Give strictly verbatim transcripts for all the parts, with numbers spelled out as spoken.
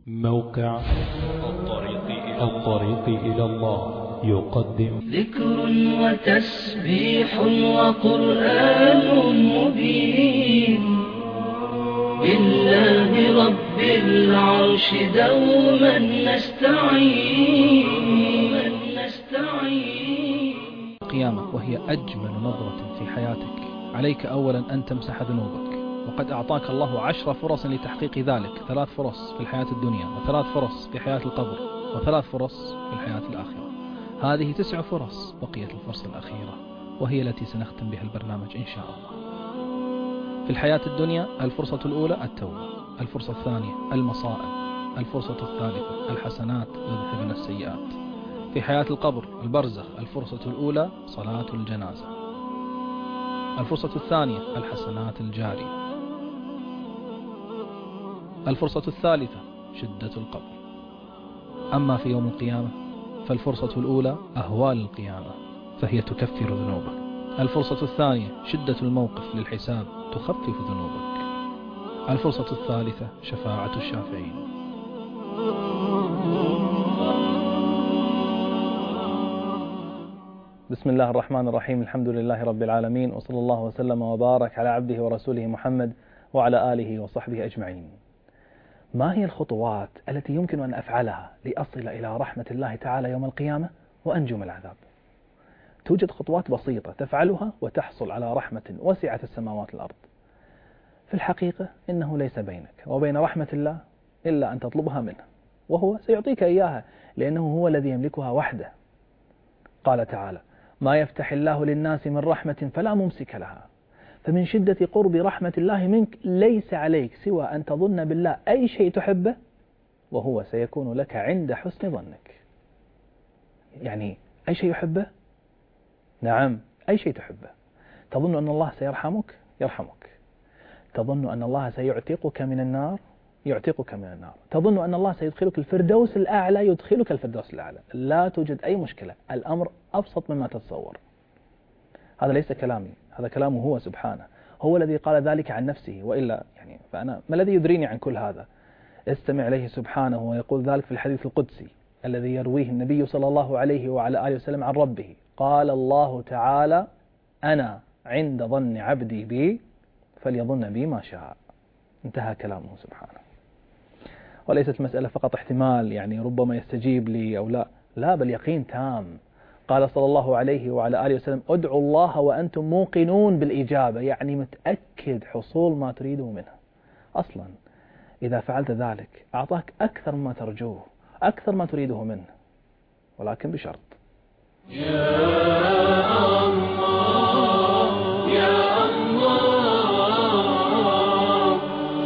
موقع الطريق إلى, الطريق إلى الله يقدم ذكر وتسبيح وقرآن مبين بالله رب العرش دوما نستعين نستعين. القيامة وهي أجمل نظرة في حياتك، عليك أولا أن تمسح ذنوبك، وقد أعطاك الله عشر فرص لتحقيق ذلك، ثلاث فرص في الحياة الدنيا، وثلاث فرص في حياة القبر، وثلاث فرص في الحياة الآخرة. هذه تسع فرص، بقيت الفرصة الأخيرة وهي التي سنختم بها البرنامج إن شاء الله. في الحياة الدنيا الفرصة الأولى التوبة، الفرصة الثانية المصائب، الفرصة الثالثة الحسنات يذهبن السيئات. في حياة القبر البرزخ الفرصة الأولى صلاة الجنازة، الفرصة الثانية الحسنات الجارية، الفرصة الثالثة شدة القبر. أما في يوم القيامة فالفرصة الأولى أهوال القيامة فهي تكفر ذنوبك، الفرصة الثانية شدة الموقف للحساب تخفف ذنوبك، الفرصة الثالثة شفاعة الشافعين. بسم الله الرحمن الرحيم، الحمد لله رب العالمين، وصلى الله وسلم وبارك على عبده ورسوله محمد وعلى آله وصحبه أجمعين. ما هي الخطوات التي يمكن أن أفعلها لأصل إلى رحمة الله تعالى يوم القيامة وأنجو من العذاب؟ توجد خطوات بسيطة تفعلها وتحصل على رحمة وسعت السماوات والأرض. في الحقيقة إنه ليس بينك وبين رحمة الله إلا أن تطلبها منه، وهو سيعطيك إياها لأنه هو الذي يملكها وحده. قال تعالى: ما يفتح الله للناس من رحمة فلا ممسك لها. فمن شدة قرب رحمة الله منك ليس عليك سوى أن تظن بالله أي شيء تحبه، وهو سيكون لك عند حسن ظنك. يعني أي شيء يحبه؟ نعم، أي شيء تحبه. تظن أن الله سيرحمك؟ يرحمك. تظن أن الله سيعتقك من النار؟ يعتقك من النار. تظن أن الله سيدخلك الفردوس الأعلى؟ يدخلك الفردوس الأعلى. لا توجد أي مشكلة، الأمر أبسط مما تتصور. هذا ليس كلامي، هذا كلامه هو سبحانه، هو الذي قال ذلك عن نفسه، وإلا يعني فأنا ما الذي يدريني عن كل هذا؟ استمع إليه سبحانه ويقول ذلك في الحديث القدسي الذي يرويه النبي صلى الله عليه وعلى آله وسلم عن ربه. قال الله تعالى: أنا عند ظن عبدي بي فليظن بي ما شاء. انتهى كلامه سبحانه. وليست مسألة فقط احتمال، يعني ربما يستجيب لي أو لا، لا بل يقين تام. قال صلى الله عليه وعلى آله وسلم: ادعوا الله وأنتم موقنون بالإجابة، يعني متأكد حصول ما تريده منه. أصلا إذا فعلت ذلك أعطاك أكثر ما ترجوه، أكثر ما تريده منه، ولكن بشرط. يا الله يا الله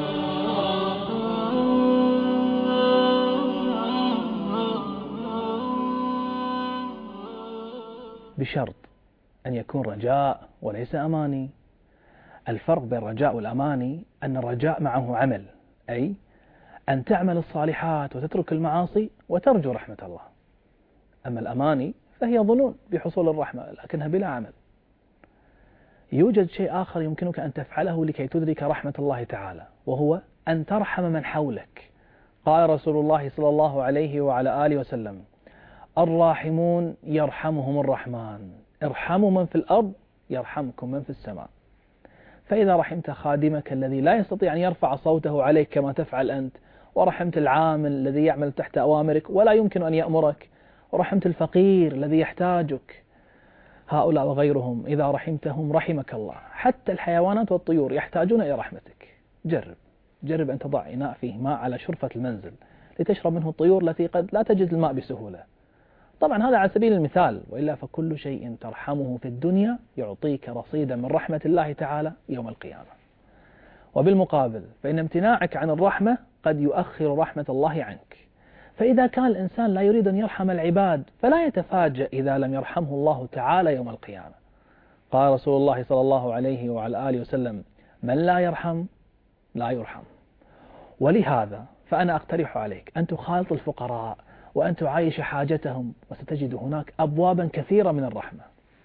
بشرط أن يكون رجاء وليس أماني. الفرق بين الرجاء والأماني أن الرجاء معه عمل، أي أن تعمل الصالحات وتترك المعاصي وترجو رحمة الله. أما الأماني فهي ظنون بحصول الرحمة لكنها بلا عمل. يوجد شيء آخر يمكنك أن تفعله لكي تدرك رحمة الله تعالى، وهو أن ترحم من حولك. قال رسول الله صلى الله عليه وعلى آله وسلم: الراحمون يرحمهم الرحمن، ارحموا من في الأرض يرحمكم من في السماء. فإذا رحمت خادمك الذي لا يستطيع أن يرفع صوته عليك كما تفعل أنت، ورحمت العامل الذي يعمل تحت أوامرك ولا يمكن أن يأمرك، ورحمت الفقير الذي يحتاجك، هؤلاء وغيرهم إذا رحمتهم رحمك الله. حتى الحيوانات والطيور يحتاجون إلى رحمتك. جرب جرب أن تضع إناء فيه ماء على شرفة المنزل لتشرب منه الطيور التي قد لا تجد الماء بسهولة. طبعا هذا على سبيل المثال، وإلا فكل شيء ترحمه في الدنيا يعطيك رصيدا من رحمة الله تعالى يوم القيامة. وبالمقابل فإن امتناعك عن الرحمة قد يؤخر رحمة الله عنك. فإذا كان الإنسان لا يريد أن يرحم العباد فلا يتفاجأ إذا لم يرحمه الله تعالى يوم القيامة. قال رسول الله صلى الله عليه وعلى آله وسلم: من لا يرحم لا يرحم. ولهذا فأنا أقترح عليك أن تخالط الفقراء وأن تعايش حاجتهم، وستجد هناك أبوابا كثيرة من الرحمة.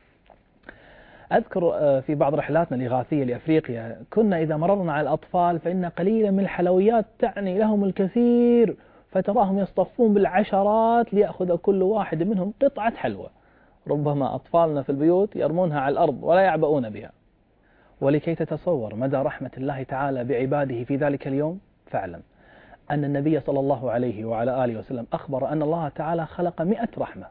أذكر في بعض رحلاتنا الإغاثية لأفريقيا كنا إذا مررنا على الأطفال فإن قليلا من الحلويات تعني لهم الكثير، فتراهم يصطفون بالعشرات ليأخذ كل واحد منهم قطعة حلوى. ربما أطفالنا في البيوت يرمونها على الأرض ولا يعبؤون بها. ولكي تتصور مدى رحمة الله تعالى بعباده في ذلك اليوم، فاعلم أن النبي صلى الله عليه وعلى آله وسلم أخبر أن الله تعالى خلق مئة رحمة،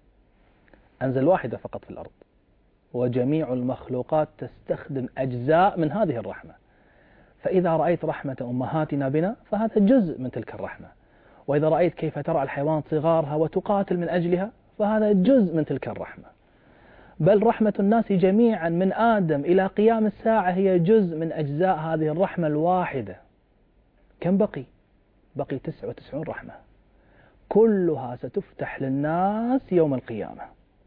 أنزل واحدة فقط في الأرض، وجميع المخلوقات تستخدم أجزاء من هذه الرحمة. فإذا رأيت رحمة أمهاتنا بنا فهذا جزء من تلك الرحمة، وإذا رأيت كيف ترعى الحيوان صغارها وتقاتل من أجلها فهذا جزء من تلك الرحمة. بل رحمة الناس جميعا من آدم إلى قيام الساعة هي جزء من أجزاء هذه الرحمة الواحدة. كم بقي؟ بقي تسعة وتسعون رحمة، كلها ستفتح للناس يوم القيامة.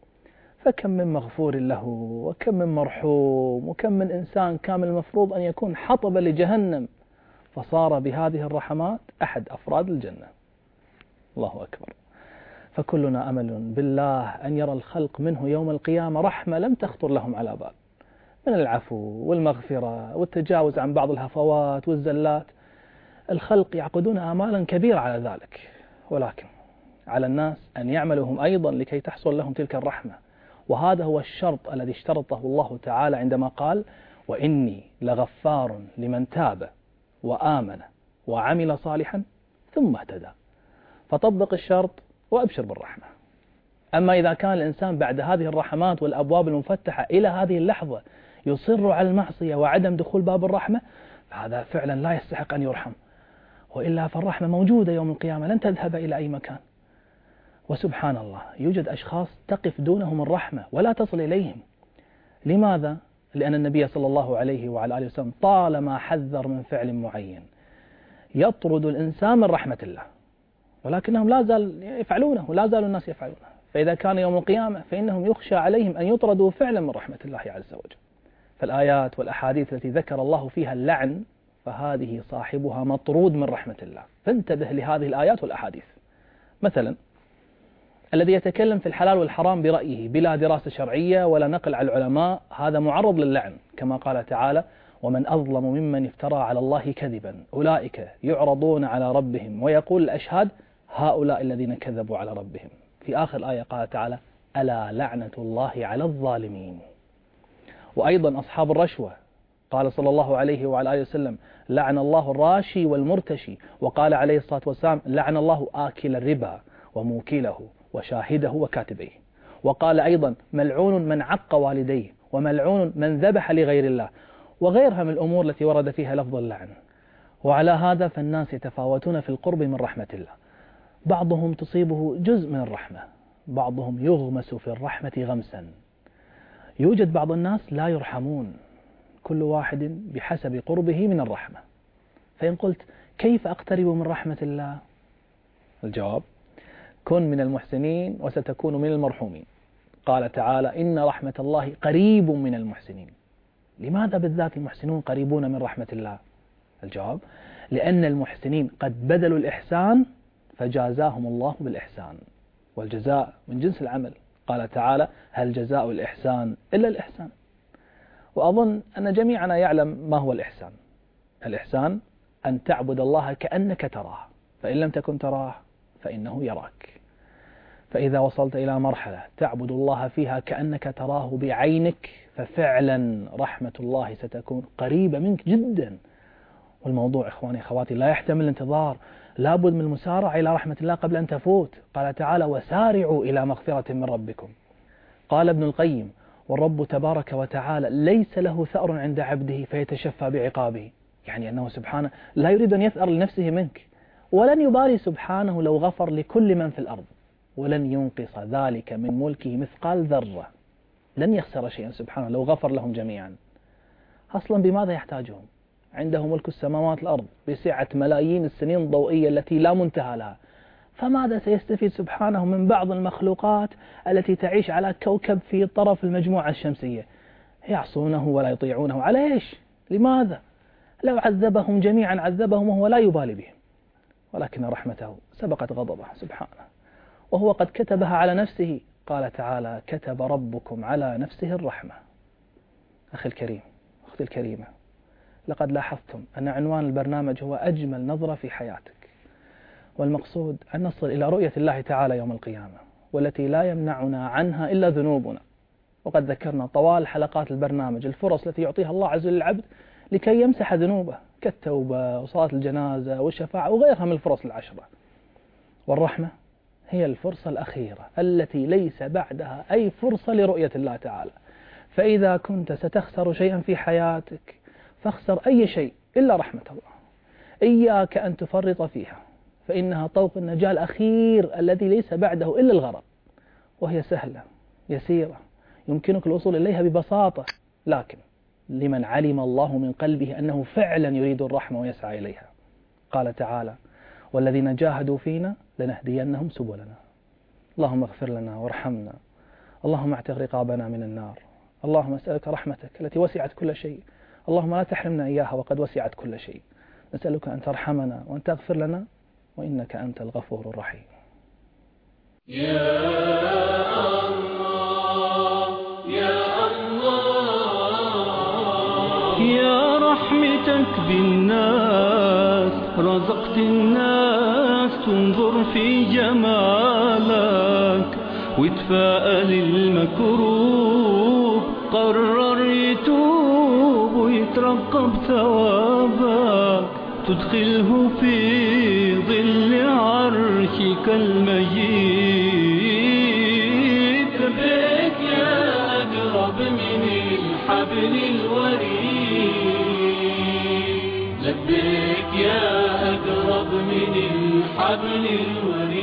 فكم من مغفور له، وكم من مرحوم، وكم من إنسان كان المفروض أن يكون حطبا لجهنم فصار بهذه الرحمات أحد أفراد الجنة. الله أكبر. فكلنا أمل بالله أن يرى الخلق منه يوم القيامة رحمة لم تخطر لهم على بال، من العفو والمغفرة والتجاوز عن بعض الهفوات والزلات. الخلق يعقدون آمالا كبيرة على ذلك، ولكن على الناس أن يعملوا هم أيضا لكي تحصل لهم تلك الرحمة. وهذا هو الشرط الذي اشترطه الله تعالى عندما قال: وإني لغفار لمن تاب وآمن وعمل صالحا ثم اهتدى. فطبق الشرط وأبشر بالرحمة. أما إذا كان الإنسان بعد هذه الرحمات والأبواب المفتحة إلى هذه اللحظة يصر على المعصية وعدم دخول باب الرحمة، فهذا فعلا لا يستحق أن يرحم، وإلا فالرحمة موجودة يوم القيامة لن تذهب إلى أي مكان. وسبحان الله يوجد أشخاص تقف دونهم الرحمة ولا تصل إليهم. لماذا؟ لأن النبي صلى الله عليه وعلى آله وسلم طالما حذر من فعل معين يطرد الإنسان من رحمة الله، ولكنهم لا زال يفعلونه ولا زال الناس يفعلونه. فإذا كان يوم القيامة فإنهم يخشى عليهم أن يطردوا فعلا من رحمة الله عز وجل. فالآيات والأحاديث التي ذكر الله فيها اللعن فهذه صاحبها مطرود من رحمة الله. فانتبه لهذه الآيات والأحاديث. مثلا الذي يتكلم في الحلال والحرام برأيه بلا دراسة شرعية ولا نقل على العلماء هذا معرض للعن، كما قال تعالى: ومن أظلم ممن افترى على الله كذبا أولئك يعرضون على ربهم ويقول الأشهاد هؤلاء الذين كذبوا على ربهم. في آخر آية قال تعالى: ألا لعنة الله على الظالمين. وأيضا أصحاب الرشوة قال صلى الله عليه وعلى آله وسلم: لعن الله الراشي والمرتشي. وقال عليه الصلاة والسلام: لعن الله آكل الربا وموكله وشاهده وكاتبيه. وقال أيضا: ملعون من عق والديه وملعون من ذبح لغير الله، وغيرها من الأمور التي ورد فيها لفظ اللعن. وعلى هذا فالناس يتفاوتون في القرب من رحمة الله، بعضهم تصيبه جزء من الرحمة، بعضهم يغمس في الرحمة غمسا. يوجد بعض الناس لا يرحمون، كل واحد بحسب قربه من الرحمة. فإن قلت: كيف أقترب من رحمة الله؟ الجواب: كن من المحسنين وستكون من المرحومين. قال تعالى: إن رحمة الله قريب من المحسنين. لماذا بالذات المحسنون قريبون من رحمة الله؟ الجواب: لأن المحسنين قد بذلوا الإحسان فجازاهم الله بالإحسان، والجزاء من جنس العمل. قال تعالى: هل جزاء الإحسان إلا الإحسان. وأظن أن جميعنا يعلم ما هو الإحسان. الإحسان أن تعبد الله كأنك تراه، فإن لم تكن تراه فإنه يراك. فإذا وصلت إلى مرحلة تعبد الله فيها كأنك تراه بعينك ففعلا رحمة الله ستكون قريبة منك جدا. والموضوع إخواني أخواتي لا يحتمل الانتظار، لابد من المسارعة إلى رحمة الله قبل أن تفوت. قال تعالى: وسارعوا إلى مغفرة من ربكم. قال ابن القيم: والرب تبارك وتعالى ليس له ثأر عند عبده فيتشفى بعقابه، يعني أنه سبحانه لا يريد أن يثأر لنفسه منك، ولن يبالي سبحانه لو غفر لكل من في الأرض، ولن ينقص ذلك من ملكه مثقال ذرة. لن يخسر شيئا سبحانه لو غفر لهم جميعا. أصلا بماذا يحتاجهم؟ عنده ملك السماوات والأرض بسعة ملايين السنين الضوئية التي لا منتهى لها، فماذا سيستفيد سبحانه من بعض المخلوقات التي تعيش على كوكب في طرف المجموعة الشمسية؟ يعصونه ولا يطيعونه على إيش؟ لماذا؟ لو عذبهم جميعا عذبهم وهو لا يبالي بهم، ولكن رحمته سبقت غضبه سبحانه، وهو قد كتبها على نفسه. قال تعالى: كتب ربكم على نفسه الرحمة. أخي الكريم، أختي الكريمة، لقد لاحظتم أن عنوان البرنامج هو أجمل نظرة في حياتك، والمقصود أن نصل إلى رؤية الله تعالى يوم القيامة، والتي لا يمنعنا عنها إلا ذنوبنا. وقد ذكرنا طوال حلقات البرنامج الفرص التي يعطيها الله عز وجل للعبد لكي يمسح ذنوبه، كالتوبة وصلاة الجنازة والشفاعة وغيرها من الفرص العشرة. والرحمة هي الفرصة الأخيرة التي ليس بعدها أي فرصة لرؤية الله تعالى. فإذا كنت ستخسر شيئا في حياتك فاخسر أي شيء إلا رحمة الله. إياك أن تفرط فيها، فإنها طوق النجاة الأخير الذي ليس بعده إلا الغرق، وهي سهلة يسيرة يمكنك الوصول إليها ببساطة، لكن لمن علم الله من قلبه أنه فعلا يريد الرحمة ويسعى إليها. قال تعالى: والذين جاهدوا فينا لنهدينهم سبلنا. اللهم اغفر لنا وارحمنا، اللهم اعتق رقابنا من النار، اللهم أسألك رحمتك التي وسعت كل شيء، اللهم لا تحرمنا إياها وقد وسعت كل شيء. نسألك أن ترحمنا وأن تغفر لنا، وإنك أنت الغفور الرحيم. يا الله يا الله، يا رحمتك بالناس رزقت الناس تنظر في جمالك، وتفاءل المكروب قرر يتوب ويترقب ثوابك، تدخله في ظل عرشك المجيد. لبيك يا أقرب من الحبل الوريد، لبيك يا أقرب من الحبل الوريد.